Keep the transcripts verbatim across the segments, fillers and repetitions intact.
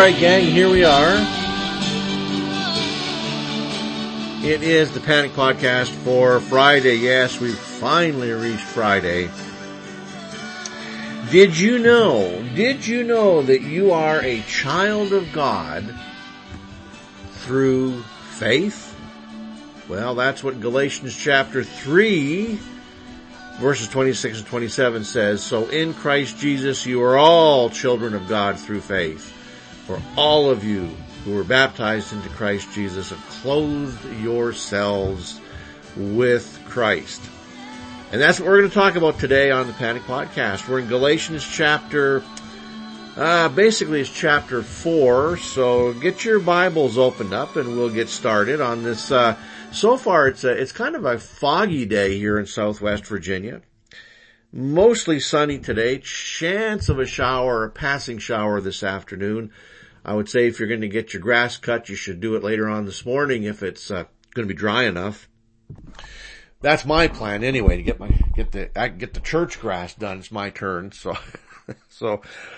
right, gang, here we are. It is the Panic Podcast for Friday. Yes, we've finally reached Friday. Did you know, did you know that you are a child of God through faith? Well, that's what Galatians chapter three, verses twenty-six and twenty-seven says. So in Christ Jesus you are all children of God through faith. For all of you who were baptized into Christ Jesus have clothed yourselves with Christ. And that's what we're going to talk about today on the Panic Podcast. We're in Galatians chapter, uh, basically it's chapter four. So get your Bibles opened up and we'll get started on this. Uh, so far it's a, it's kind of a foggy day here in Southwest Virginia. Mostly sunny today. Chance of a shower, a passing shower this afternoon. I would say if you're going to get your grass cut, you should do it later on this morning if it's uh, going to be dry enough. That's my plan anyway, to get my get the I get the church grass done. It's my turn, so so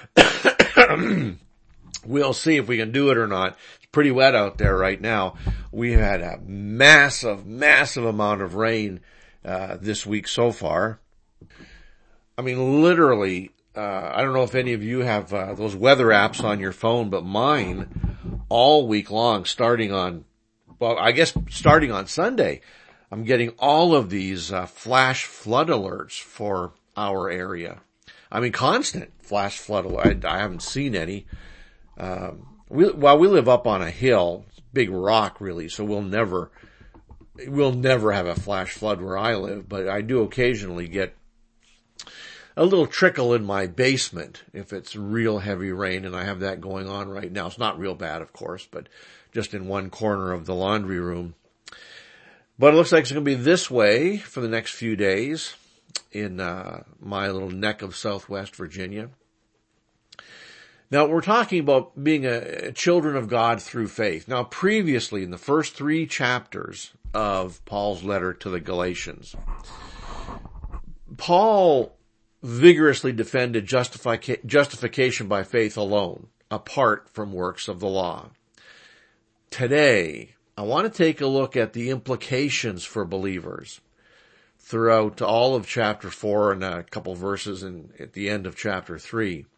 we'll see if we can do it or not. It's pretty wet out there right now. We had a massive, massive amount of rain uh, this week so far. I mean, literally. Uh, I don't know if any of you have uh, those weather apps on your phone, but mine, all week long, starting on, well, I guess starting on Sunday, I'm getting all of these uh, flash flood alerts for our area. I mean, constant flash flood alert. I, I haven't seen any. Um, we, well, we live up on a hill, big rock really, so we'll never, we'll never have a flash flood where I live, but I do occasionally get a little trickle in my basement if it's real heavy rain, and I have that going on right now. It's not real bad, of course, but just in one corner of the laundry room. But it looks like it's going to be this way for the next few days in uh my little neck of Southwest Virginia. Now, we're talking about being a, a children of God through faith. Now, previously, in the first three chapters of Paul's letter to the Galatians, Paul vigorously defended justifica- justification by faith alone, apart from works of the law. Today, I want to take a look at the implications for believers throughout all of chapter four and a couple verses in, at the end of chapter three.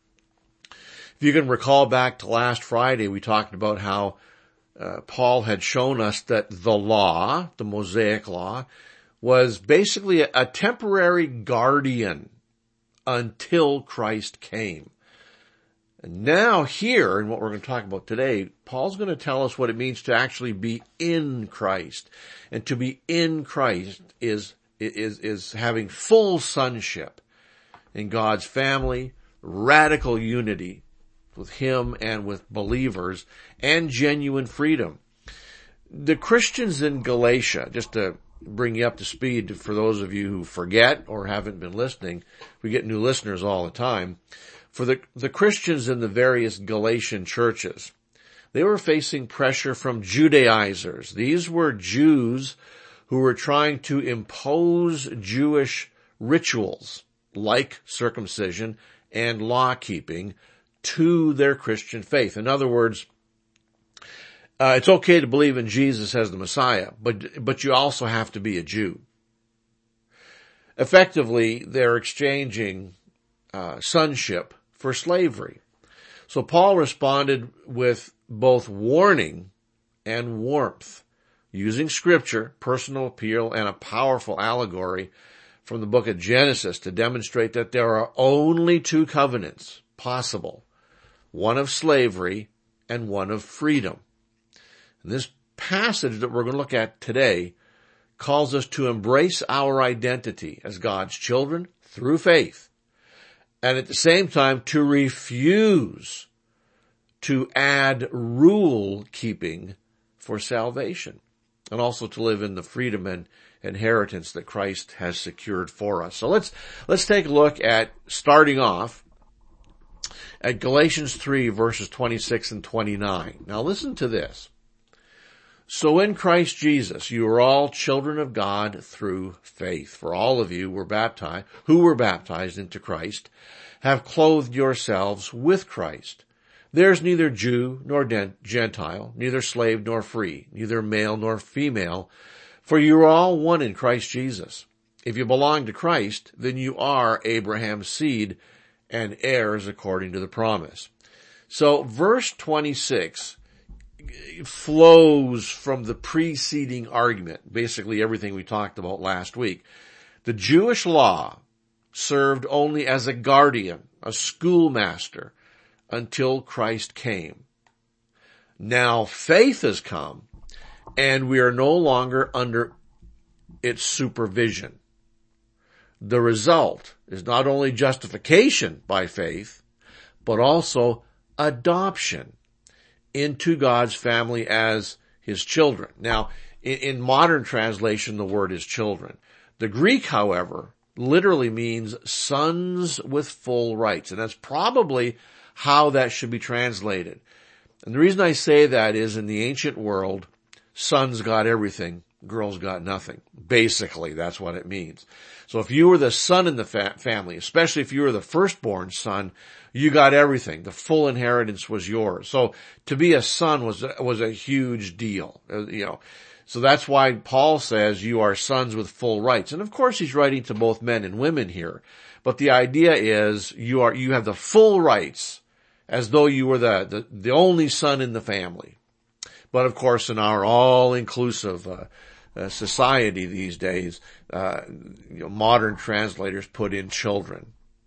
If you can recall back to last Friday, we talked about how uh, Paul had shown us that the law, the Mosaic law, was basically a, a temporary guardian until Christ came. And now here, and what we're going to talk about today, Paul's going to tell us what it means to actually be in Christ. And to be in Christ is, is, is having full sonship in God's family, radical unity with Him and with believers, and genuine freedom. The Christians in Galatia, just to bring you up to speed for those of you who forget or haven't been listening. We get new listeners all the time. For the, the Christians in the various Galatian churches, they were facing pressure from Judaizers. These were Jews who were trying to impose Jewish rituals like circumcision and law-keeping to their Christian faith. In other words, Uh, it's okay to believe in Jesus as the Messiah, but, but you also have to be a Jew. Effectively, they're exchanging, uh, sonship for slavery. So Paul responded with both warning and warmth, using scripture, personal appeal, and a powerful allegory from the book of Genesis to demonstrate that there are only two covenants possible, one of slavery and one of freedom. This passage that we're going to look at today calls us to embrace our identity as God's children through faith, and at the same time to refuse to add rule keeping for salvation, and also to live in the freedom and inheritance that Christ has secured for us. So let's let's take a look at, starting off at Galatians three verses twenty-six and twenty-nine. Now listen to this. So in Christ Jesus, you are all children of God through faith. For all of you were baptized, who were baptized into Christ, have clothed yourselves with Christ. There's neither Jew nor Gentile, neither slave nor free, neither male nor female, for you are all one in Christ Jesus. If you belong to Christ, then you are Abraham's seed and heirs according to the promise. So verse twenty-six flows from the preceding argument, basically everything we talked about last week. The Jewish law served only as a guardian, a schoolmaster, until Christ came. Now faith has come, and we are no longer under its supervision. The result is not only justification by faith, but also adoption into God's family as His children. Now, in, in modern translation, the word is children. The Greek, however, literally means sons with full rights, and that's probably how that should be translated. And the reason I say that is in the ancient world, sons got everything, girls got nothing. Basically, that's what it means. So if you were the son in the fa- family, especially if you were the firstborn son, you got everything. The full inheritance was yours. So to be a son was, was a huge deal, uh, you know. So that's why Paul says you are sons with full rights. And of course he's writing to both men and women here. But the idea is you are, you have the full rights as though you were the, the, the only son in the family. But of course in our all-inclusive, uh, uh society these days, uh, you know, modern translators put in children.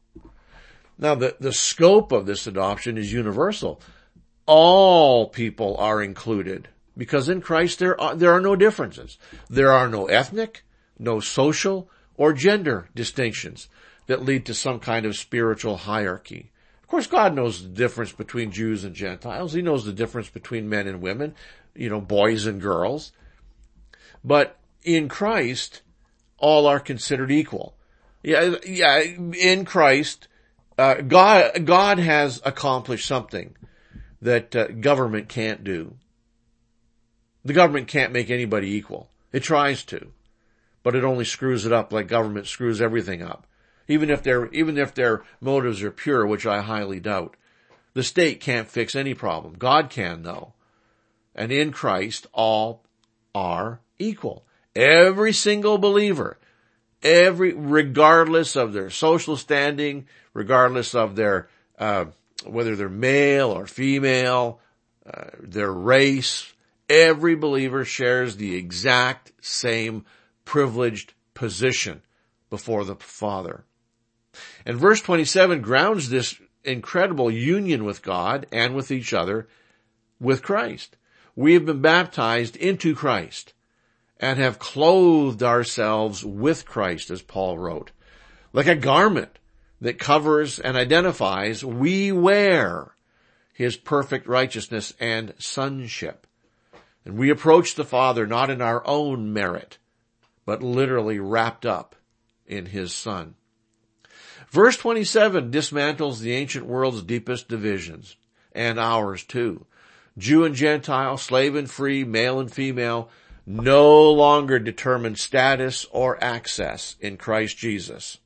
Now the, the scope of this adoption is universal. All people are included. Because in Christ there are, there are no differences. There are no ethnic, no social, or gender distinctions that lead to some kind of spiritual hierarchy. Of course, God knows the difference between Jews and Gentiles. He knows the difference between men and women, you know, boys and girls. But in Christ, all are considered equal. Yeah, yeah, in Christ, uh, God, God has accomplished something that uh, government can't do. The government can't make anybody equal. It tries to, but it only screws it up like government screws everything up. Even if their, even if their motives are pure, which I highly doubt. The state can't fix any problem. God can though. And in Christ, all are equal. Every single believer, every, regardless of their social standing, regardless of their, uh, whether they're male or female, uh, their race, every believer shares the exact same privileged position before the Father. And verse twenty-seven grounds this incredible union with God and with each other with Christ. We have been baptized into Christ and have clothed ourselves with Christ, as Paul wrote. Like a garment that covers and identifies, we wear His perfect righteousness and sonship. And we approach the Father not in our own merit, but literally wrapped up in His Son. Verse twenty-seven dismantles the ancient world's deepest divisions, and ours too. Jew and Gentile, slave and free, male and female, no longer determine status or access in Christ Jesus.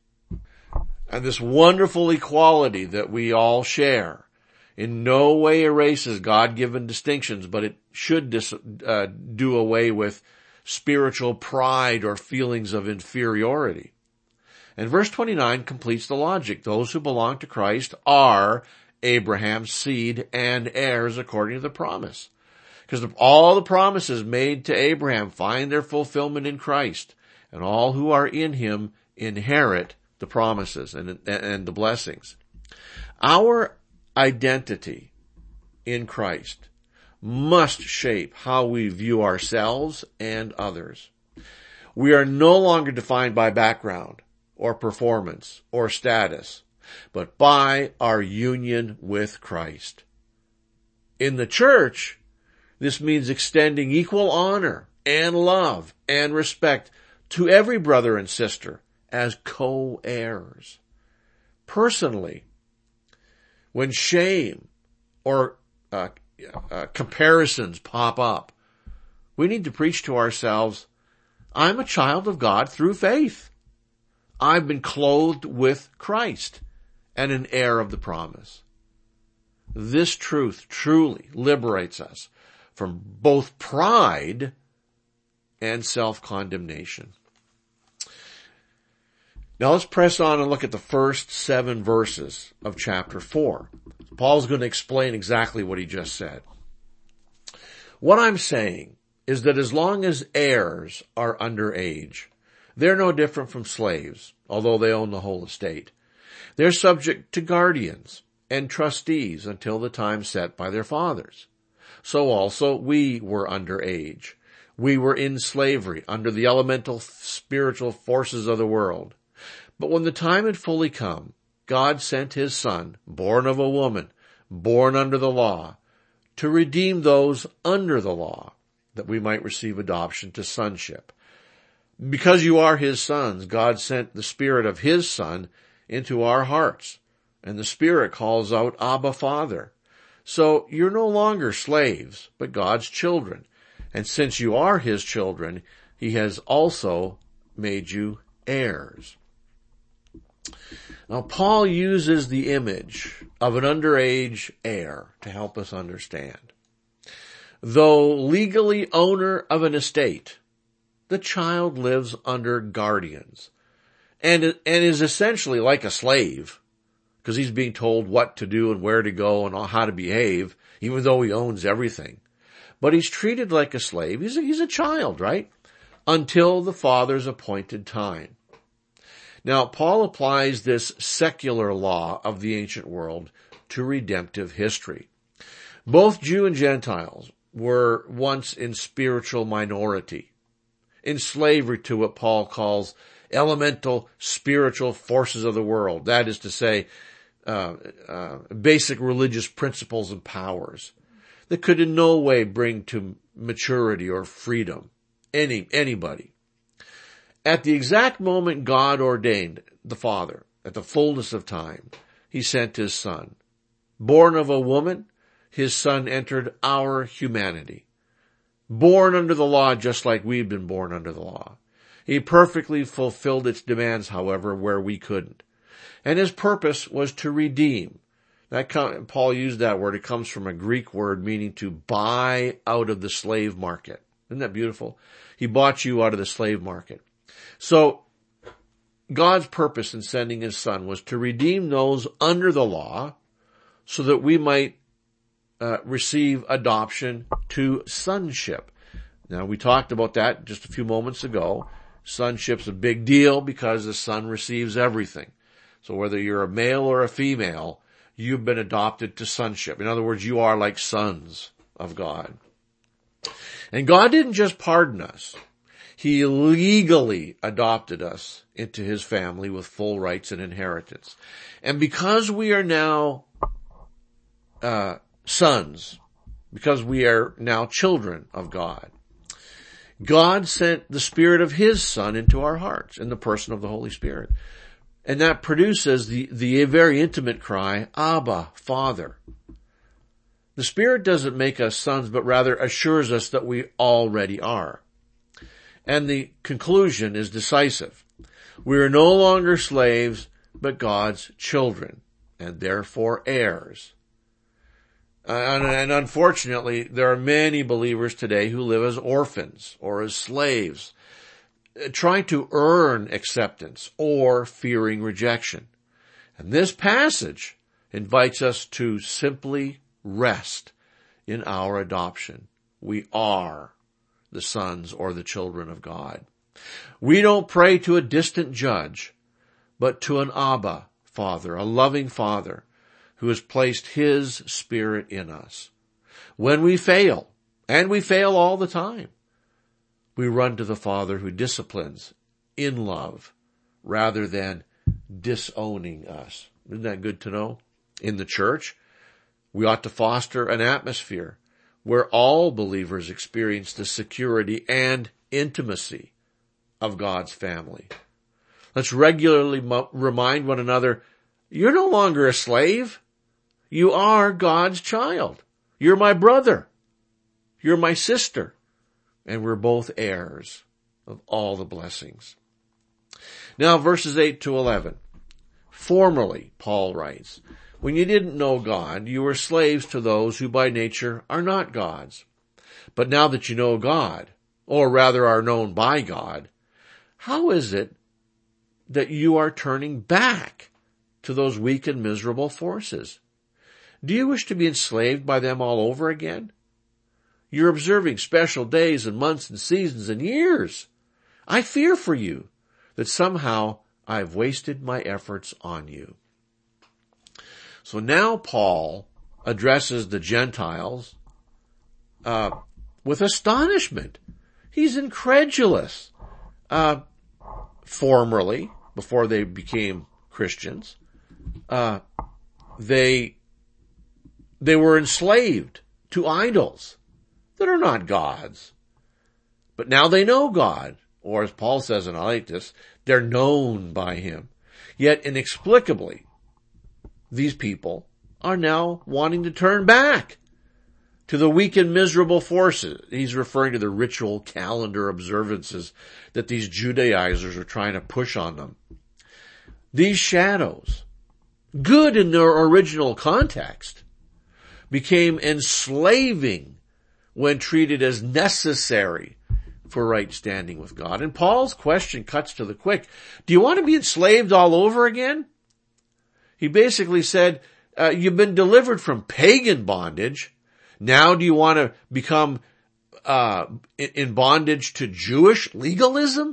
And this wonderful equality that we all share in no way erases God-given distinctions, but it should dis, uh, do away with spiritual pride or feelings of inferiority. And verse twenty-nine completes the logic. Those who belong to Christ are Abraham's seed and heirs according to the promise. Because all the promises made to Abraham find their fulfillment in Christ, and all who are in Him inherit the promises and, and the blessings. Our identity in Christ must shape how we view ourselves and others. We are no longer defined by background or performance or status, but by our union with Christ. In the church, this means extending equal honor and love and respect to every brother and sister as co-heirs. Personally, when shame or uh, uh, comparisons pop up, we need to preach to ourselves, I'm a child of God through faith. I've been clothed with Christ and an heir of the promise. This truth truly liberates us from both pride and self-condemnation. Now let's press on and look at the first seven verses of chapter four. Paul's going to explain exactly what he just said. What I'm saying is that as long as heirs are under age, they're no different from slaves, although they own the whole estate. They're subject to guardians and trustees until the time set by their fathers. So also we were under age. We were in slavery under the elemental spiritual forces of the world. But when the time had fully come, God sent his Son, born of a woman, born under the law, to redeem those under the law, that we might receive adoption to sonship. Because you are his sons, God sent the Spirit of his Son into our hearts, and the Spirit calls out, Abba, Father. So you're no longer slaves, but God's children. And since you are his children, he has also made you heirs. Now, Paul uses the image of an underage heir to help us understand. Though legally owner of an estate, the child lives under guardians and, and is essentially like a slave because he's being told what to do and where to go and how to behave, even though he owns everything. But he's treated like a slave. He's a, he's a child, right? Until the father's appointed time. Now, Paul applies this secular law of the ancient world to redemptive history. Both Jew and Gentiles were once in spiritual minority, in slavery to what Paul calls elemental spiritual forces of the world. That is to say, uh, uh, basic religious principles and powers that could in no way bring to maturity or freedom any anybody. At the exact moment God ordained, the Father, at the fullness of time, he sent his Son. Born of a woman, his Son entered our humanity. Born under the law just like we've been born under the law. He perfectly fulfilled its demands, however, where we couldn't. And his purpose was to redeem. That Paul used that word. It comes from a Greek word meaning to buy out of the slave market. Isn't that beautiful? He bought you out of the slave market. So, God's purpose in sending his Son was to redeem those under the law so that we might uh, receive adoption to sonship. Now, we talked about that just a few moments ago. Sonship's a big deal because the Son receives everything. So whether you're a male or a female, you've been adopted to sonship. In other words, you are like sons of God. And God didn't just pardon us. He legally adopted us into his family with full rights and inheritance. And because we are now uh sons, because we are now children of God, God sent the Spirit of his Son into our hearts in the person of the Holy Spirit. And that produces the, the very intimate cry, Abba, Father. The Spirit doesn't make us sons, but rather assures us that we already are. And the conclusion is decisive. We are no longer slaves, but God's children, and therefore heirs. Uh, and, and unfortunately, there are many believers today who live as orphans or as slaves, uh, trying to earn acceptance or fearing rejection. And this passage invites us to simply rest in our adoption. We are the sons or the children of God. We don't pray to a distant judge, but to an Abba Father, a loving Father who has placed his Spirit in us. When we fail, and we fail all the time, we run to the Father who disciplines in love rather than disowning us. Isn't that good to know? In the church, we ought to foster an atmosphere where all believers experience the security and intimacy of God's family. Let's regularly mo- remind one another, you're no longer a slave. You are God's child. You're my brother. You're my sister. And we're both heirs of all the blessings. Now, verses eight to eleven. Formerly, Paul writes, When you didn't know God, you were slaves to those who by nature are not gods. But now that you know God, or rather are known by God, how is it that you are turning back to those weak and miserable forces? Do you wish to be enslaved by them all over again? You're observing special days and months and seasons and years. I fear for you that somehow I've wasted my efforts on you. So now Paul addresses the Gentiles uh, with astonishment. He's incredulous. Uh, formerly, before they became Christians, uh, they they were enslaved to idols that are not gods. But now they know God, or as Paul says, and I like this, they're known by him. Yet inexplicably, these people are now wanting to turn back to the weak and miserable forces. He's referring to the ritual calendar observances that these Judaizers are trying to push on them. These shadows, good in their original context, became enslaving when treated as necessary for right standing with God. And Paul's question cuts to the quick. Do you want to be enslaved all over again? He basically said, uh, you've been delivered from pagan bondage. Now do you want to become uh, in bondage to Jewish legalism?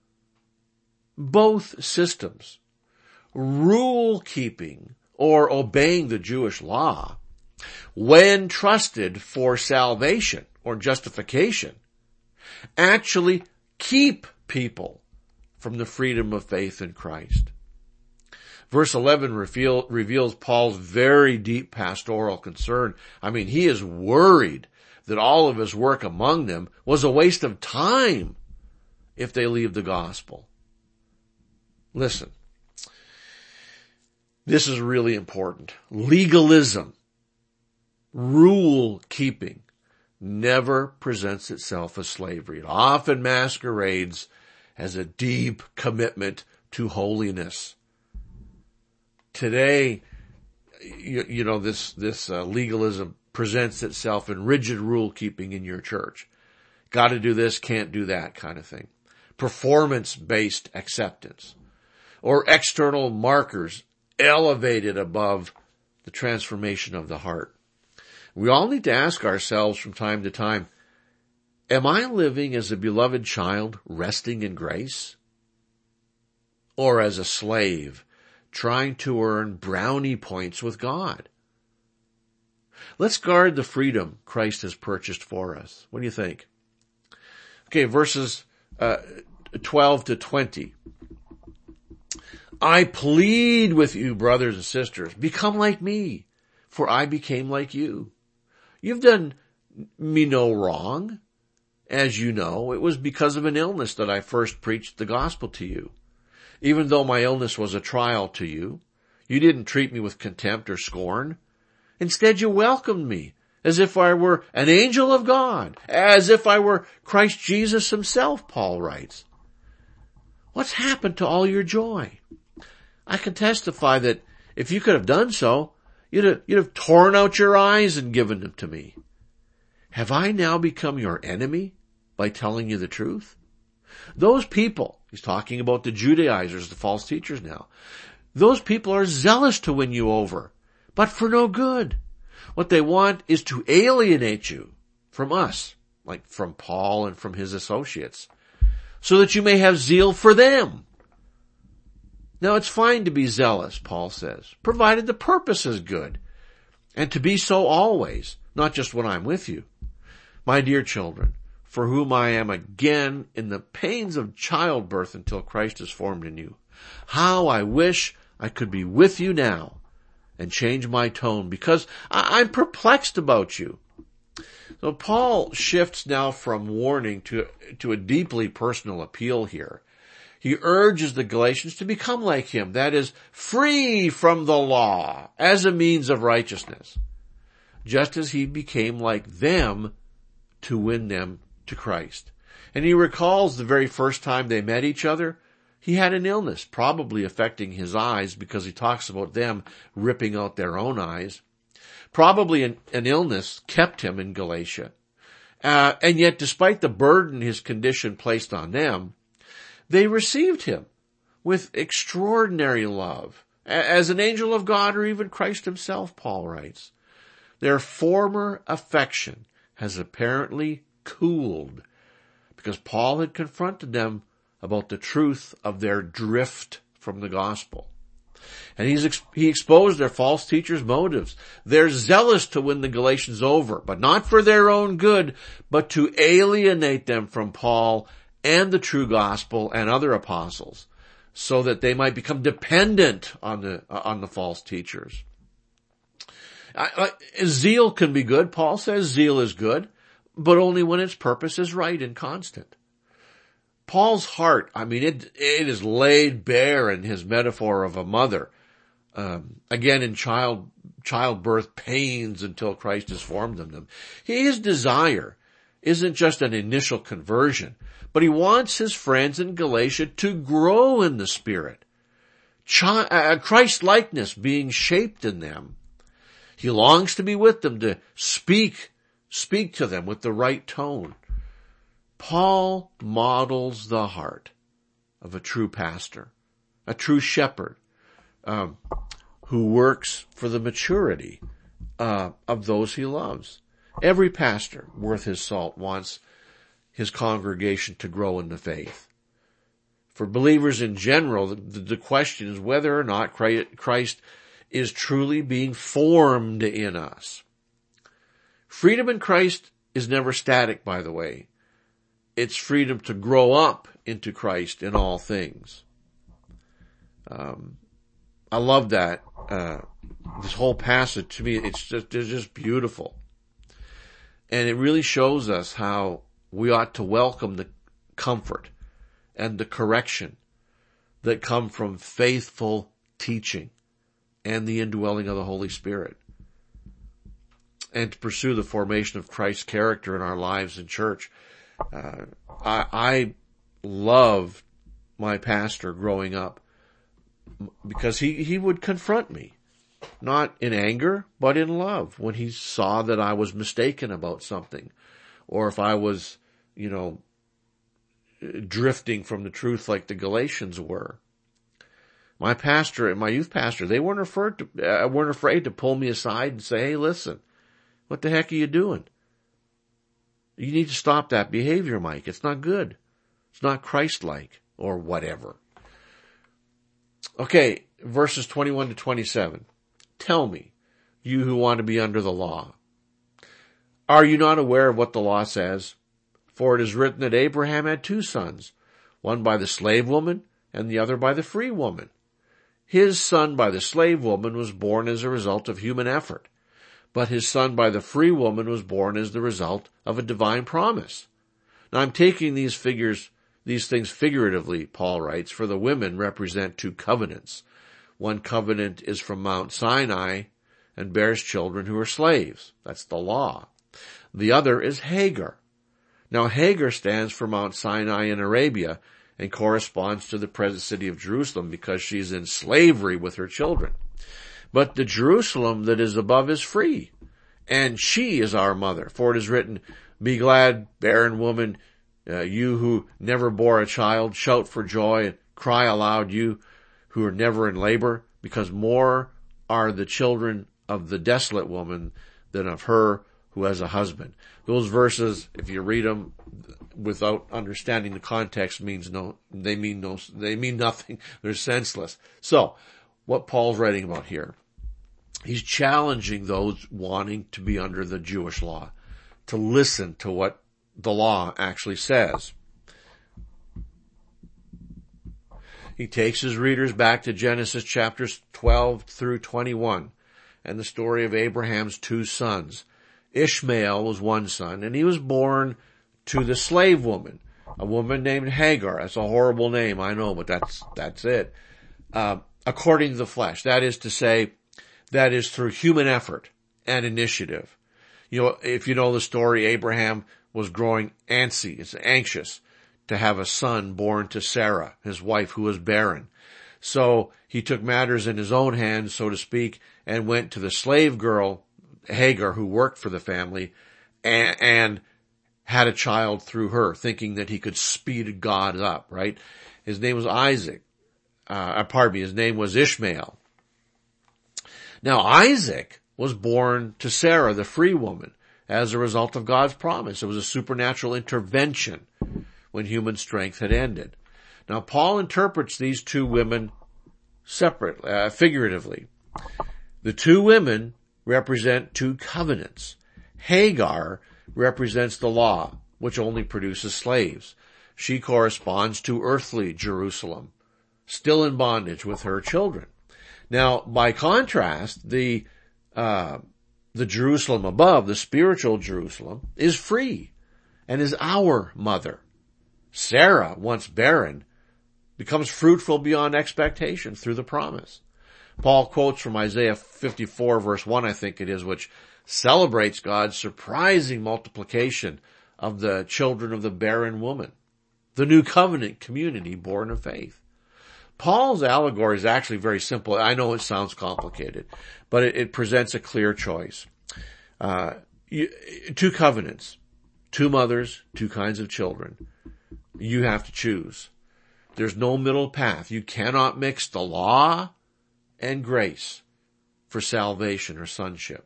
Both systems, rule-keeping or obeying the Jewish law, when trusted for salvation or justification, actually keep people from the freedom of faith in Christ. Verse eleven reveal, reveals Paul's very deep pastoral concern. I mean, he is worried that all of his work among them was a waste of time if they leave the gospel. Listen, this is really important. Legalism, rule-keeping, never presents itself as slavery. It often masquerades as a deep commitment to holiness. Today, you, you know, this, this uh, legalism presents itself in rigid rule keeping in your church. Got to do this, can't do that kind of thing. Performance-based acceptance or external markers elevated above the transformation of the heart. We all need to ask ourselves from time to time, am I living as a beloved child resting in grace? Or as a slave trying to earn brownie points with God? Let's guard the freedom Christ has purchased for us. What do you think? Okay, verses uh, twelve to twenty. I plead with you, brothers and sisters, become like me, for I became like you. You've done me no wrong. As you know, it was because of an illness that I first preached the gospel to you. Even though my illness was a trial to you, you didn't treat me with contempt or scorn. Instead, you welcomed me as if I were an angel of God, as if I were Christ Jesus himself, Paul writes. What's happened to all your joy? I can testify that if you could have done so, you'd have, you'd have torn out your eyes and given them to me. Have I now become your enemy by telling you the truth? Those people, he's talking about the Judaizers, the false teachers now, those people are zealous to win you over, but for no good. What they want is to alienate you from us, like from Paul and from his associates, so that you may have zeal for them. Now it's fine to be zealous, Paul says, provided the purpose is good, and to be so always, not just when I'm with you. My dear children, for whom I am again in the pains of childbirth until Christ is formed in you. How I wish I could be with you now and change my tone, because I- I'm perplexed about you. So Paul shifts now from warning to, to a deeply personal appeal here. He urges the Galatians to become like him, that is, free from the law as a means of righteousness, just as he became like them to win them to Christ. And he recalls the very first time they met each other. He had an illness, probably affecting his eyes because he talks about them ripping out their own eyes. Probably an, an illness kept him in Galatia. Uh, and yet despite the burden his condition placed on them, they received him with extraordinary love, as an angel of God or even Christ himself, Paul writes. Their former affection has apparently cooled because Paul had confronted them about the truth of their drift from the gospel. And he's, he exposed their false teachers' motives. They're zealous to win the Galatians over, but not for their own good, but to alienate them from Paul and the true gospel and other apostles, so that they might become dependent on the, on the false teachers. I, I, zeal can be good. Paul says zeal is good, but only when its purpose is right and constant. Paul's heart, I mean, it, it is laid bare in his metaphor of a mother. Um, again, in child, childbirth pains until Christ has formed in them. His desire isn't just an initial conversion, but he wants his friends in Galatia to grow in the Spirit. Chi- uh, Christ-likeness being shaped in them. He longs to be with them, to speak, speak to them with the right tone. Paul models the heart of a true pastor, a true shepherd, um, who works for the maturity uh, of those he loves. Every pastor worth his salt wants his congregation to grow in the faith. For believers in general, the, the question is whether or not Christ is truly being formed in us. Freedom in Christ is never static, by the way. It's freedom to grow up into Christ in all things. Um, I love that. Uh, this whole passage, to me, it's just, it's just beautiful. And it really shows us how we ought to welcome the comfort and the correction that come from faithful teaching and the indwelling of the Holy Spirit. And to pursue the formation of Christ's character in our lives in church. Uh, I, I loved my pastor growing up because he, he would confront me, not in anger, but in love when he saw that I was mistaken about something, or if I was, you know, drifting from the truth like the Galatians were. My pastor and my youth pastor, they weren't afraid to, uh, weren't afraid to pull me aside and say, hey, listen, what the heck are you doing? You need to stop that behavior, Mike. It's not good. It's not Christ-like, or whatever. Okay, verses twenty-one to twenty-seven. Tell me, you who want to be under the law, are you not aware of what the law says? For it is written that Abraham had two sons, one by the slave woman and the other by the free woman. His son by the slave woman was born as a result of human effort, but his son by the free woman was born as the result of a divine promise. Now I'm taking these figures, these things figuratively, Paul writes, for the women represent two covenants. One covenant is from Mount Sinai and bears children who are slaves. That's the law. The other is Hagar. Now Hagar stands for Mount Sinai in Arabia and corresponds to the present city of Jerusalem because she's in slavery with her children. But the Jerusalem that is above is free, and she is our mother. For it is written, be glad, barren woman, uh, you who never bore a child, shout for joy and cry aloud, you who are never in labor, because more are the children of the desolate woman than of her who has a husband. Those verses, if you read them without understanding the context, means no, they mean no, they mean nothing. They're senseless. So, what Paul's writing about here, he's challenging those wanting to be under the Jewish law to listen to what the law actually says. He takes his readers back to Genesis chapters twelve through twenty-one and the story of Abraham's two sons. Ishmael was one son, and he was born to the slave woman, a woman named Hagar. That's a horrible name, I know, but that's, that's it. Uh, according to the flesh. That is to say, that is through human effort and initiative. You know, if you know the story, Abraham was growing antsy, anxious to have a son born to Sarah, his wife, who was barren. So he took matters in his own hands, so to speak, and went to the slave girl, Hagar, who worked for the family, and, and had a child through her, thinking that he could speed God up, right? His name was Isaac. Uh, pardon me, his name was Ishmael. Now Isaac was born to Sarah, the free woman, as a result of God's promise. It was a supernatural intervention when human strength had ended. Now Paul interprets these two women separately, uh, figuratively. The two women represent two covenants. Hagar represents the law, which only produces slaves. She corresponds to earthly Jerusalem, still in bondage with her children. Now, by contrast, the uh, the Jerusalem above, the spiritual Jerusalem, is free and is our mother. Sarah, once barren, becomes fruitful beyond expectation through the promise. Paul quotes from Isaiah fifty-four, verse one, I think it is, which celebrates God's surprising multiplication of the children of the barren woman, the new covenant community born of faith. Paul's allegory is actually very simple. I know it sounds complicated, but it, it presents a clear choice. Uh, you, two covenants, two mothers, two kinds of children. You have to choose. There's no middle path. You cannot mix the law and grace for salvation or sonship.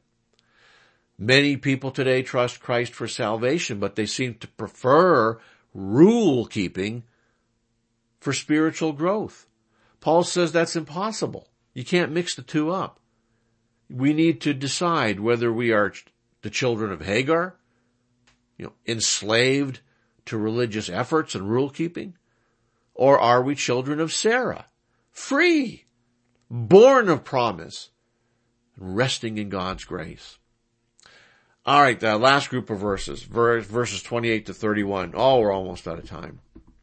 Many people today trust Christ for salvation, but they seem to prefer rule keeping for spiritual growth. Paul says that's impossible. You can't mix the two up. We need to decide whether we are the children of Hagar, you know, enslaved to religious efforts and rule keeping, or are we children of Sarah, free, born of promise, resting in God's grace. All right, the last group of verses, verses twenty-eight to thirty-one. Oh, we're almost out of time.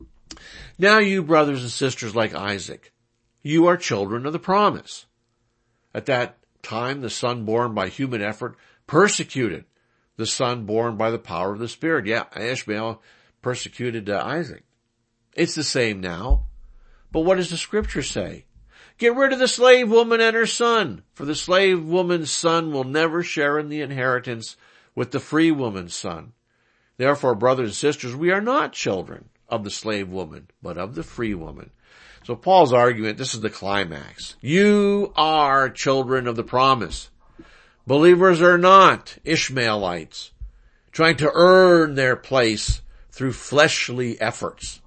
Now you brothers and sisters like Isaac, you are children of the promise. At that time, the son born by human effort persecuted the son born by the power of the Spirit. Yeah, Ishmael persecuted uh, Isaac. It's the same now. But what does the scripture say? Get rid of the slave woman and her son, for the slave woman's son will never share in the inheritance with the free woman's son. Therefore, brothers and sisters, we are not children of the slave woman, but of the free woman. So Paul's argument, this is the climax. You are children of the promise. Believers are not Ishmaelites, trying to earn their place through fleshly efforts.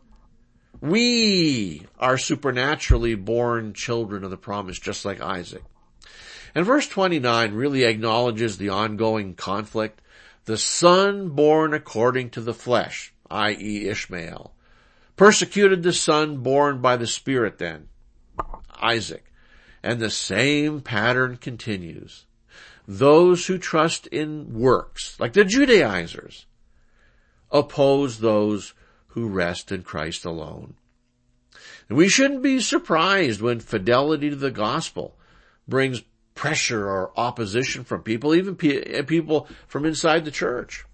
We are supernaturally born children of the promise, just like Isaac. And verse twenty-nine really acknowledges the ongoing conflict. The son born according to the flesh, that is. Ishmael, persecuted the son born by the Spirit then, Isaac. And the same pattern continues. Those who trust in works, like the Judaizers, oppose those who rest in Christ alone. And we shouldn't be surprised when fidelity to the gospel brings pressure or opposition from people, even pe- people from inside the church.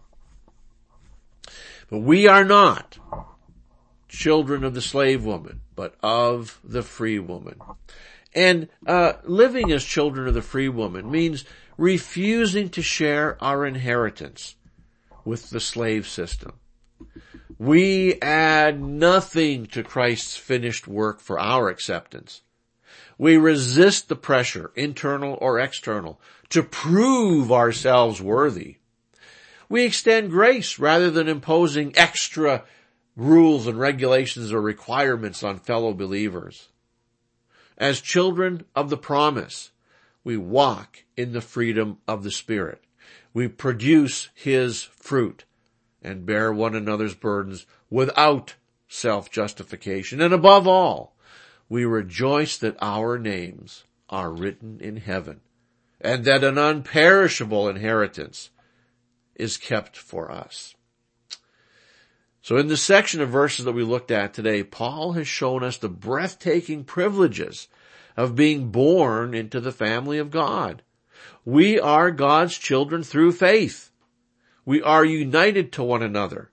But we are not children of the slave woman, but of the free woman. And uh living as children of the free woman means refusing to share our inheritance with the slave system. We add nothing to Christ's finished work for our acceptance. We resist the pressure, internal or external, to prove ourselves worthy. We extend grace rather than imposing extra rules and regulations or requirements on fellow believers. As children of the promise, we walk in the freedom of the Spirit. We produce His fruit and bear one another's burdens without self-justification. And above all, we rejoice that our names are written in heaven and that an unperishable inheritance is kept for us. So in the section of verses that we looked at today, Paul has shown us the breathtaking privileges of being born into the family of God. We are God's children through faith. We are united to one another,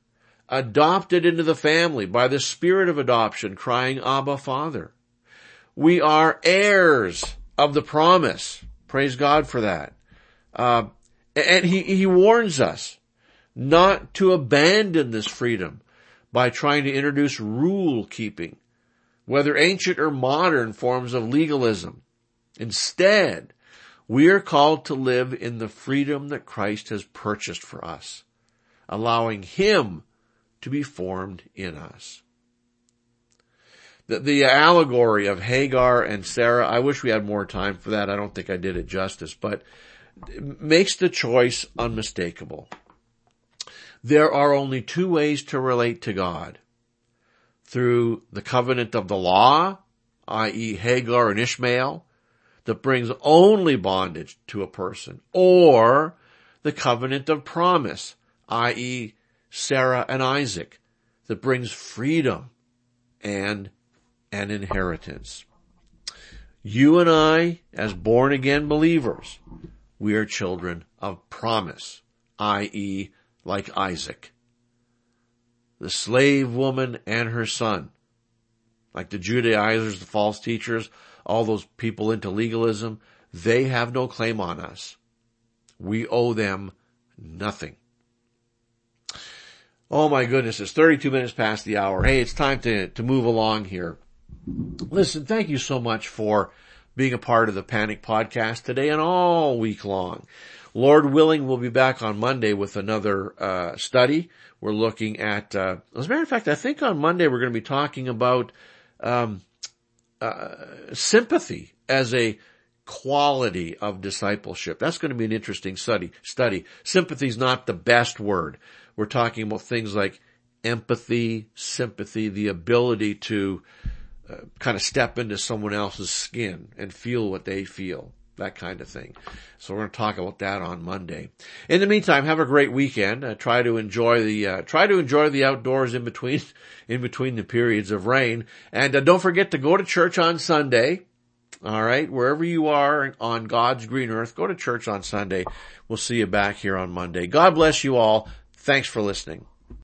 adopted into the family by the Spirit of adoption, crying, Abba, Father. We are heirs of the promise. Praise God for that. Uh, and he, he warns us not to abandon this freedom by trying to introduce rule keeping, whether ancient or modern forms of legalism. Instead, we are called to live in the freedom that Christ has purchased for us, allowing Him to be formed in us. The, the allegory of Hagar and Sarah, I wish we had more time for that. I don't think I did it justice, but it makes the choice unmistakable. There are only two ways to relate to God: through the covenant of the law, that is. Hagar and Ishmael, that brings only bondage to a person, or the covenant of promise, that is. Sarah and Isaac, that brings freedom and an inheritance. You and I, as born-again believers, we are children of promise, that is, like Isaac. The slave woman and her son, like the Judaizers, the false teachers, all those people into legalism, they have no claim on us. We owe them nothing. Oh my goodness, it's thirty-two minutes past the hour. Hey, it's time to, to move along here. Listen, thank you so much for being a part of the Panic Podcast today and all week long. Lord willing, we'll be back on Monday with another uh study. We're looking at, uh, as a matter of fact, I think on Monday we're going to be talking about um uh sympathy as a quality of discipleship. That's going to be an interesting study. Study. Sympathy is not the best word. We're talking about things like empathy, sympathy, the ability to uh, kind of step into someone else's skin and feel what they feel, that kind of thing. So we're going to talk about that on Monday. In the meantime, have a great weekend. Uh, try to enjoy the uh, try to enjoy the outdoors in between in between the periods of rain, and uh, don't forget to go to church on Sunday. All right, wherever you are on God's green earth, go to church on Sunday. We'll see you back here on Monday. God bless you all. Thanks for listening.